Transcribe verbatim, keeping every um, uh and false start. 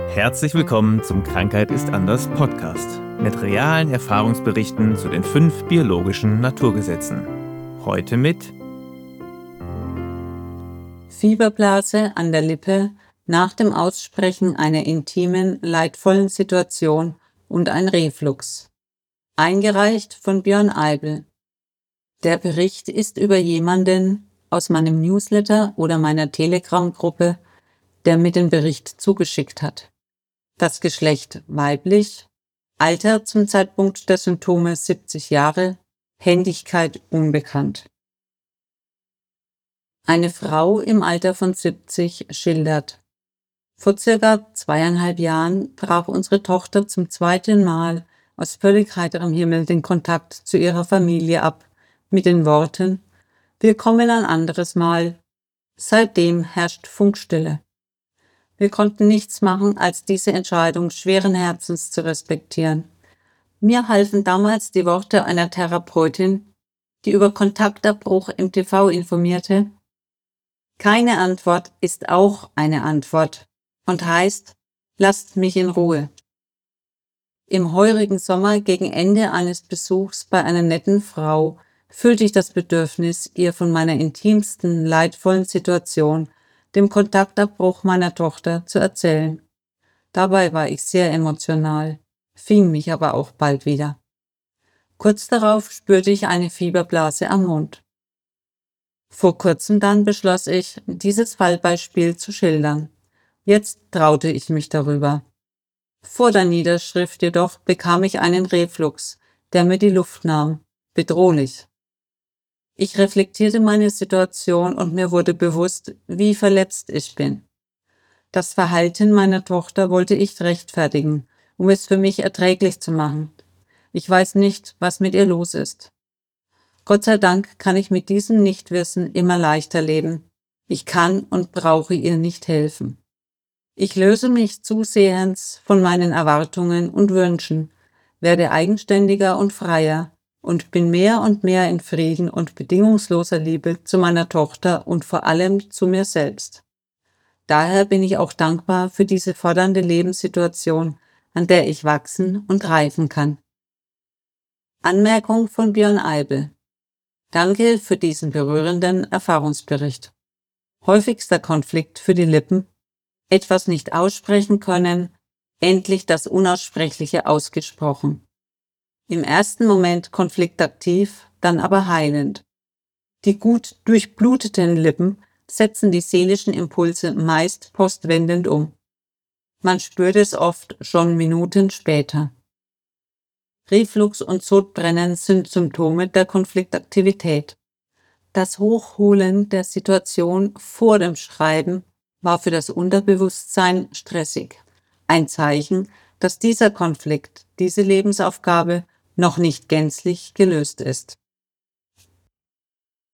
Herzlich willkommen zum Krankheit ist anders Podcast mit realen Erfahrungsberichten zu den fünf biologischen Naturgesetzen. Heute mit Fieberblase an der Lippe nach dem Aussprechen einer intimen, leidvollen Situation und ein Reflux. Eingereicht von Björn Eibel. Der Bericht ist über jemanden aus meinem Newsletter oder meiner Telegram-Gruppe, der mir den Bericht zugeschickt hat. Das Geschlecht weiblich, Alter zum Zeitpunkt der Symptome siebzig Jahre, Händigkeit unbekannt. Eine Frau im Alter von siebzig schildert: Vor circa zweieinhalb Jahren brach unsere Tochter zum zweiten Mal aus völlig heiterem Himmel den Kontakt zu ihrer Familie ab, mit den Worten: Wir kommen ein anderes Mal. Seitdem herrscht Funkstille. Wir konnten nichts machen, als diese Entscheidung schweren Herzens zu respektieren. Mir halfen damals die Worte einer Therapeutin, die über Kontaktabbruch im T V informierte: Keine Antwort ist auch eine Antwort und heißt, lasst mich in Ruhe. Im heurigen Sommer gegen Ende eines Besuchs bei einer netten Frau fühlte ich das Bedürfnis, ihr von meiner intimsten, leidvollen Situation, dem Kontaktabbruch meiner Tochter, zu erzählen. Dabei war ich sehr emotional, fing mich aber auch bald wieder. Kurz darauf spürte ich eine Fieberblase am Mund. Vor kurzem dann beschloss ich, dieses Fallbeispiel zu schildern. Jetzt traute ich mich darüber. Vor der Niederschrift jedoch bekam ich einen Reflux, der mir die Luft nahm. Bedrohlich. Ich reflektierte meine Situation und mir wurde bewusst, wie verletzt ich bin. Das Verhalten meiner Tochter wollte ich rechtfertigen, um es für mich erträglich zu machen. Ich weiß nicht, was mit ihr los ist. Gott sei Dank kann ich mit diesem Nichtwissen immer leichter leben. Ich kann und brauche ihr nicht helfen. Ich löse mich zusehends von meinen Erwartungen und Wünschen, werde eigenständiger und freier und bin mehr und mehr in Frieden und bedingungsloser Liebe zu meiner Tochter und vor allem zu mir selbst. Daher bin ich auch dankbar für diese fordernde Lebenssituation, an der ich wachsen und reifen kann. Anmerkung von Björn Eibel. Danke für diesen berührenden Erfahrungsbericht. Häufigster Konflikt für die Lippen: etwas nicht aussprechen können, endlich das Unaussprechliche ausgesprochen. Im ersten Moment konfliktaktiv, dann aber heilend. Die gut durchbluteten Lippen setzen die seelischen Impulse meist postwendend um. Man spürt es oft schon Minuten später. Reflux und Sodbrennen sind Symptome der Konfliktaktivität. Das Hochholen der Situation vor dem Schreiben war für das Unterbewusstsein stressig. Ein Zeichen, dass dieser Konflikt, diese Lebensaufgabe noch nicht gänzlich gelöst ist.